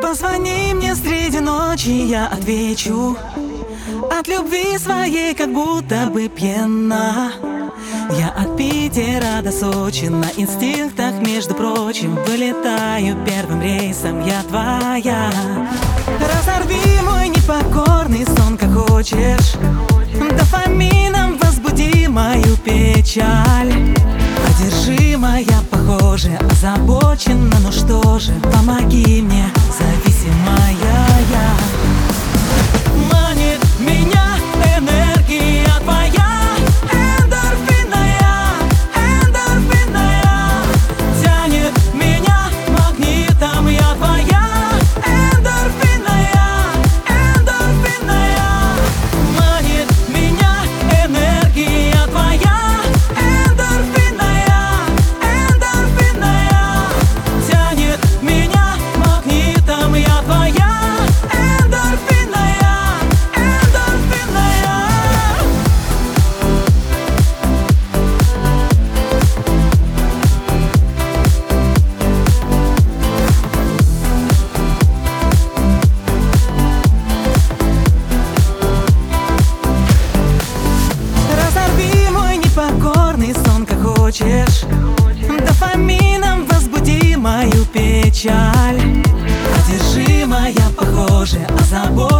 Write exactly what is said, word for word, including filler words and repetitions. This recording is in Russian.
Позвони мне среди ночи, я отвечу. От любви своей как будто бы пьяна. Я от Питера до Сочи на инстинктах, между прочим, вылетаю первым рейсом, я твоя. Разорви мой непокорный сон, как хочешь. Дофамином возбуди мою печаль. Одержимая, похоже, озабочена, ну что же, помоги мне, зависимая я. Манит меня энергия твоя, эндорфинная, эндорфинная. Тянет меня магнитом, я твоя, эндорфинная, эндорфинная. Манит меня энергия твоя, эндорфинная, эндорфинная. Тянет меня магнитом, я твоя. Дофамином возбуди мою печаль. Одержимая, похоже, озабочена.